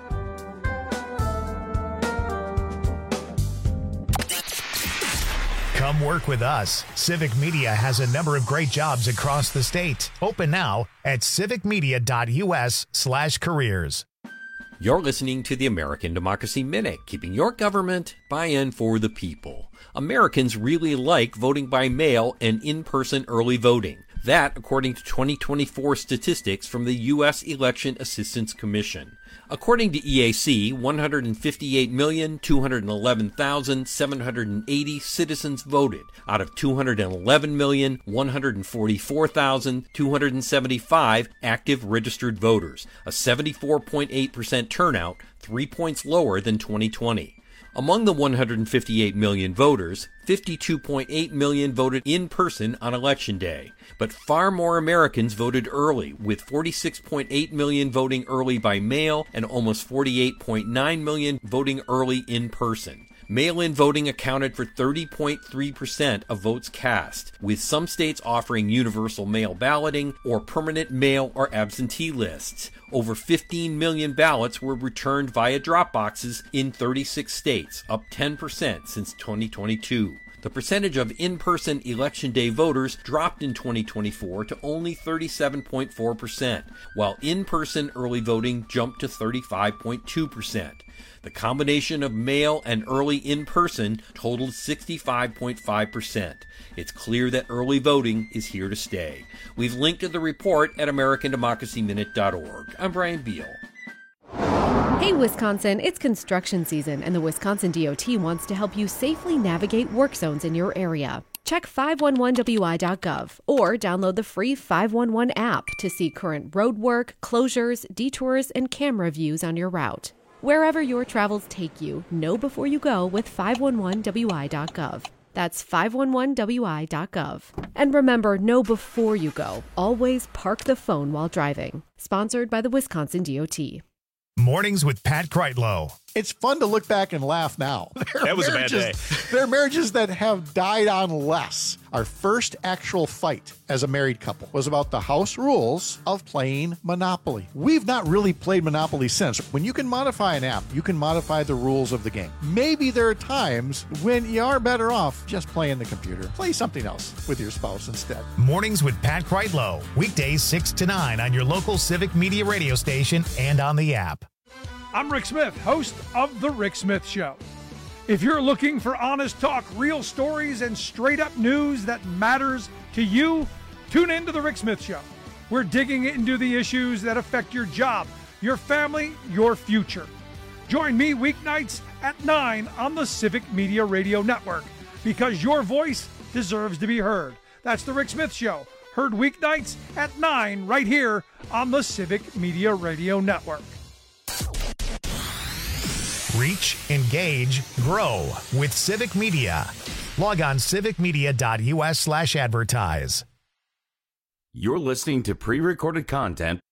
Come work with us. Civic Media has a number of great jobs across the state. Open now at civicmedia.us slash careers. You're listening to the American Democracy Minute, keeping your government by and for the people. Americans really like voting by mail and in-person early voting. That, according to twenty twenty-four statistics from the U S Election Assistance Commission. According to E A C, one hundred fifty-eight million, two hundred eleven thousand, seven hundred eighty citizens voted out of two hundred eleven million, one hundred forty-four thousand, two hundred seventy-five active registered voters, a seventy-four point eight percent turnout, three points lower than twenty twenty. Among the one hundred fifty-eight million voters, fifty-two point eight million voted in person on Election Day. But far more Americans voted early, with forty-six point eight million voting early by mail and almost forty-eight point nine million voting early in person. Mail-in voting accounted for thirty point three percent of votes cast, with some states offering universal mail balloting or permanent mail or absentee lists. Over fifteen million ballots were returned via drop boxes in thirty-six states, up ten percent since twenty twenty-two. The percentage of in-person Election Day voters dropped in twenty twenty-four to only thirty-seven point four percent, while in-person early voting jumped to thirty-five point two percent. The combination of mail and early in-person totaled sixty-five point five percent. It's clear that early voting is here to stay. We've linked to the report at american democracy minute dot org. I'm Brian Beal. Hey, Wisconsin, it's construction season, and the Wisconsin D O T wants to help you safely navigate work zones in your area. Check five one one W I dot gov or download the free five one one app to see current road work, closures, detours, and camera views on your route. Wherever your travels take you, know before you go with five one one W I dot gov. That's five one one W I dot gov. And remember, know before you go. Always park the phone while driving. Sponsored by the Wisconsin D O T. Mornings with Pat Kreitlow. It's fun to look back and laugh now. There that was a bad day. There are marriages that have died on less. Our first actual fight as a married couple was about the house rules of playing Monopoly. We've not really played Monopoly since. When you can modify an app, you can modify the rules of the game. Maybe there are times when you are better off just playing the computer. Play something else with your spouse instead. Mornings with Pat Kreitlow. Weekdays six to nine on your local Civic Media radio station and on the app. I'm Rick Smith, host of The Rick Smith Show. If you're looking for honest talk, real stories, and straight-up news that matters to you, tune in to The Rick Smith Show. We're digging into the issues that affect your job, your family, your future. Join me weeknights at nine on the Civic Media Radio Network, because your voice deserves to be heard. That's The Rick Smith Show, heard weeknights at nine right here on the Civic Media Radio Network. Reach, engage, grow with Civic Media. Log on civicmedia.us slash advertise. You're listening to pre-recorded content.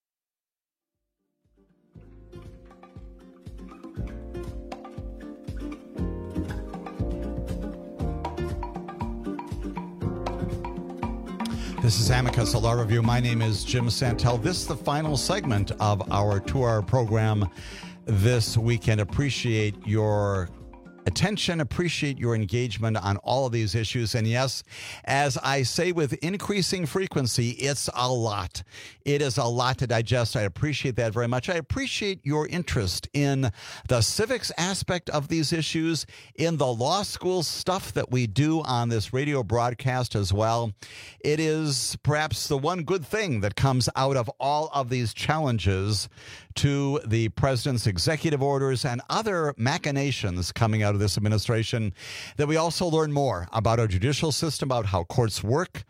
This is Amicus, a law review. My name is Jim Santel. This is the final segment of our two-hour program this weekend. Appreciate your attention, appreciate your engagement on all of these issues. And yes, as I say with increasing frequency, it's a lot. It is a lot to digest. I appreciate that very much. I appreciate your interest in the civics aspect of these issues, in the law school stuff that we do on this radio broadcast as well. It is perhaps the one good thing that comes out of all of these challenges to the president's executive orders and other machinations coming out of this administration, that we also learn more about our judicial system, about how courts work,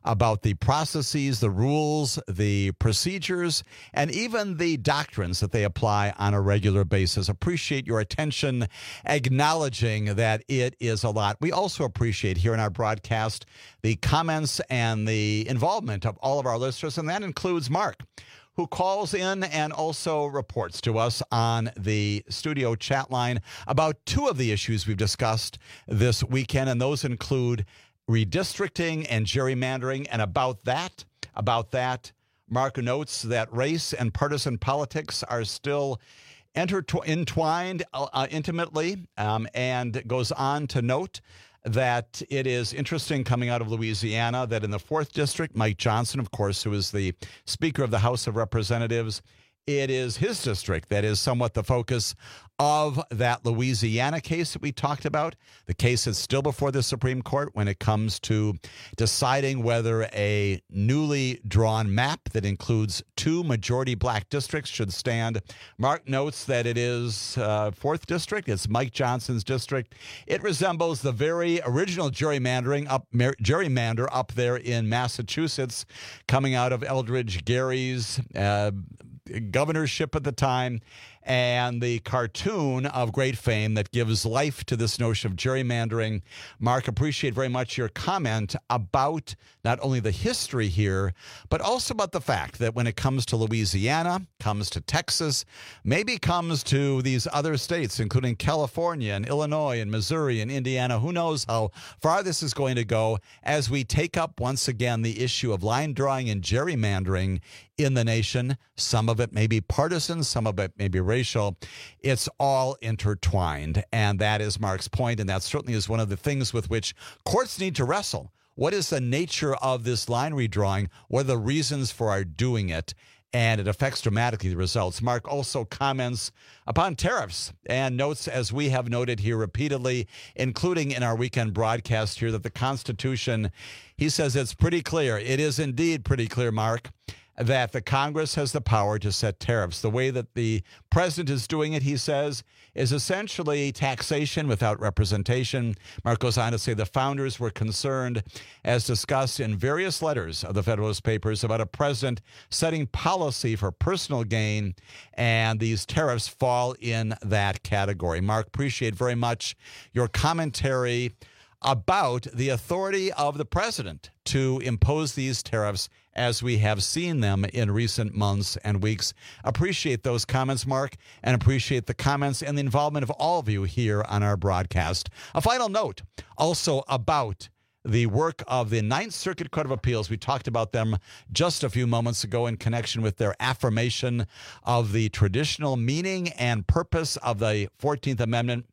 about the processes, the rules, the procedures, and even the doctrines that they apply on a regular basis. Appreciate your attention, acknowledging that it is a lot. We also appreciate here in our broadcast the comments and the involvement of all of our listeners, and that includes Mark, who calls in and also reports to us on the studio chat line about two of the issues we've discussed this weekend, and those include redistricting and gerrymandering. And about that, about that, Mark notes that race and partisan politics are still intertw- entwined uh, intimately, um, and goes on to note that it is interesting coming out of Louisiana that in the fourth District, Mike Johnson, of course, who is the Speaker of the House of Representatives, it is his district that is somewhat the focus of that Louisiana case that we talked about. The case is still before the Supreme Court when it comes to deciding whether a newly drawn map that includes two majority black districts should stand. Mark notes that it is uh, fourth District. It's Mike Johnson's district. It resembles the very original gerrymandering up gerrymander up there in Massachusetts, coming out of Eldridge Gary's uh, governorship at the time, and the cartoon of great fame that gives life to this notion of gerrymandering. Mark, appreciate very much your comment about not only the history here, but also about the fact that when it comes to Louisiana, comes to Texas, maybe comes to these other states, including California and Illinois and Missouri and Indiana, who knows how far this is going to go as we take up once again the issue of line drawing and gerrymandering in the nation. Some of it may be partisan, some of it may be racial. It's all intertwined, and that is Mark's point, and that certainly is one of the things with which courts need to wrestle. What is the nature of this line redrawing? What are the reasons for our doing it? And it affects dramatically the results. Mark also comments upon tariffs and notes, as we have noted here repeatedly, including in our weekend broadcast here, that the Constitution, he says it's pretty clear. It is indeed pretty clear, Mark, that the Congress has the power to set tariffs. The way that the president is doing it, he says, is essentially taxation without representation. Mark goes on to say the founders were concerned, as discussed in various letters of the Federalist Papers, about a president setting policy for personal gain, and these tariffs fall in that category. Mark, appreciate very much your commentary about the authority of the president to impose these tariffs as we have seen them in recent months and weeks. Appreciate those comments, Mark, and appreciate the comments and the involvement of all of you here on our broadcast. A final note also about the work of the Ninth Circuit Court of Appeals. We talked about them just a few moments ago in connection with their affirmation of the traditional meaning and purpose of the fourteenth Amendment.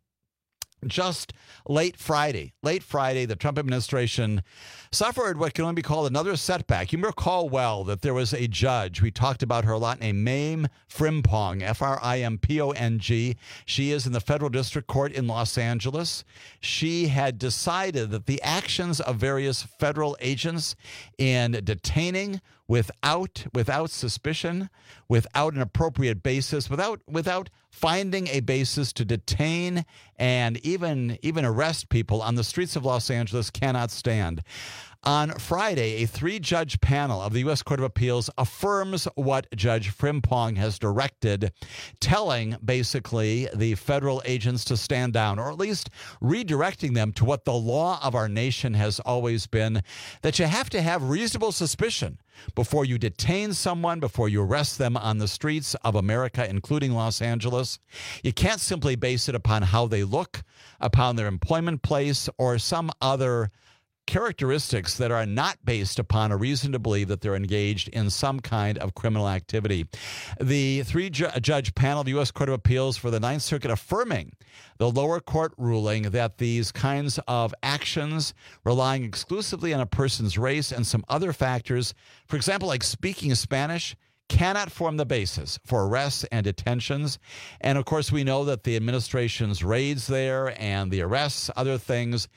Just late Friday, late Friday, the Trump administration suffered what can only be called another setback. You may recall well that there was a judge, we talked about her a lot, named Mame Frimpong, F R I M P O N G. She is in the Federal District Court in Los Angeles. She had decided that the actions of various federal agents in detaining without without suspicion, without an appropriate basis, without without finding a basis to detain and even even arrest people on the streets of Los Angeles cannot stand. On Friday, a three-judge panel of the U S Court of Appeals affirms what Judge Frimpong has directed, telling basically the federal agents to stand down, or at least redirecting them to what the law of our nation has always been, that you have to have reasonable suspicion before you detain someone, before you arrest them on the streets of America, including Los Angeles. You can't simply base it upon how they look, upon their employment place, or some other characteristics that are not based upon a reason to believe that they're engaged in some kind of criminal activity. The three-judge panel of the U S Court of Appeals for the Ninth Circuit affirming the lower court ruling that these kinds of actions relying exclusively on a person's race and some other factors, for example, like speaking Spanish, cannot form the basis for arrests and detentions. And of course, we know that the administration's raids there and the arrests, other things,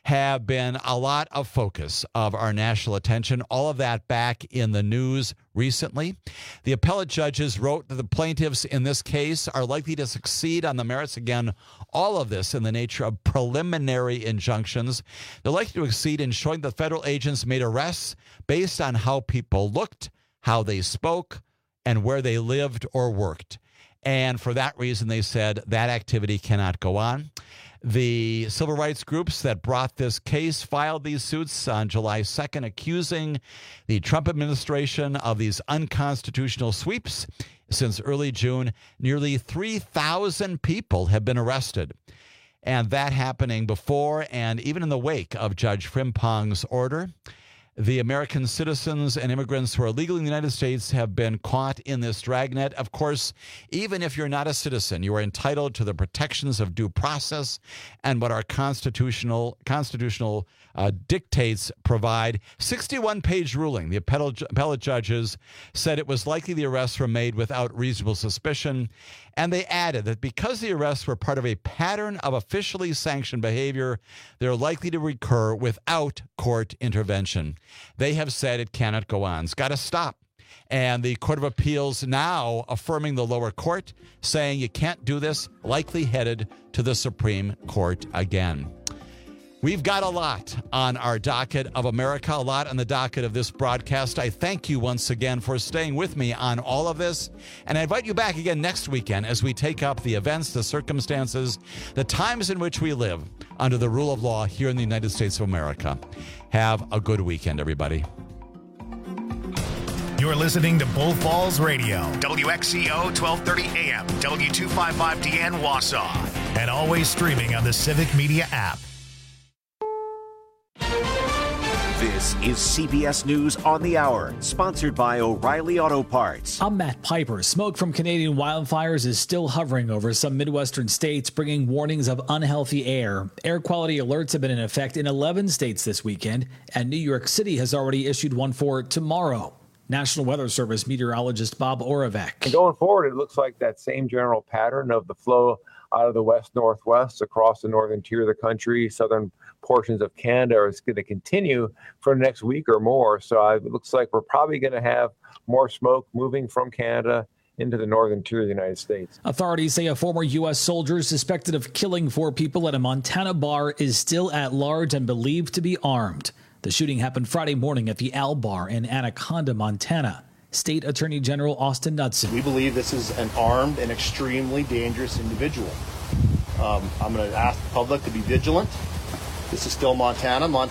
have been a lot of focus of our national attention. All of that back in the news recently. The appellate judges wrote that the plaintiffs in this case are likely to succeed on the merits. Again, all of this in the nature of preliminary injunctions. They're likely to succeed in showing that federal agents made arrests based on how people looked, how they spoke, and where they lived or worked. And for that reason, they said that activity cannot go on. The civil rights groups that brought this case filed these suits on July second, accusing the Trump administration of these unconstitutional sweeps. Since early June, nearly three thousand people have been arrested. And that happening before and even in the wake of Judge Frimpong's order. The American citizens and immigrants who are legally in the United States have been caught in this dragnet. Of course, even if you're not a citizen, you are entitled to the protections of due process and what our constitutional constitutional uh, dictates provide. sixty-one page ruling. The appellate, appellate judges said it was likely the arrests were made without reasonable suspicion. And they added that because the arrests were part of a pattern of officially sanctioned behavior, they're likely to recur without court intervention. They have said it cannot go on. It's got to stop. And the Court of Appeals now affirming the lower court, saying you can't do this, likely headed to the Supreme Court again. We've got a lot on our docket of America, a lot on the docket of this broadcast. I thank you once again for staying with me on all of this. And I invite you back again next weekend as we take up the events, the circumstances, the times in which we live under the rule of law here in the United States of America. Have a good weekend, everybody. You're listening to Bull Falls Radio, W X C O twelve thirty A M, W two fifty-five D N Wausau, and always streaming on the Civic Media app. This is C B S News on the Hour, sponsored by O'Reilly Auto Parts. I'm Matt Piper. Smoke from Canadian wildfires is still hovering over some Midwestern states, bringing warnings of unhealthy air. Air quality alerts have been in effect in eleven states this weekend, and New York City has already issued one for tomorrow. National Weather Service meteorologist Bob Oravec. And going forward, it looks like that same general pattern of the flow out of the west-northwest across the northern tier of the country, southern portions of Canada is going to continue for the next week or more. So it looks like we're probably going to have more smoke moving from Canada into the northern tier of the United States. Authorities say a former U S soldier suspected of killing four people at a Montana bar is still at large and believed to be armed. The shooting happened Friday morning at the Al Bar in Anaconda, Montana. State Attorney General Austin Knudsen. We believe this is an armed and extremely dangerous individual. Um, I'm going to ask the public to be vigilant. This is still Montana. Montana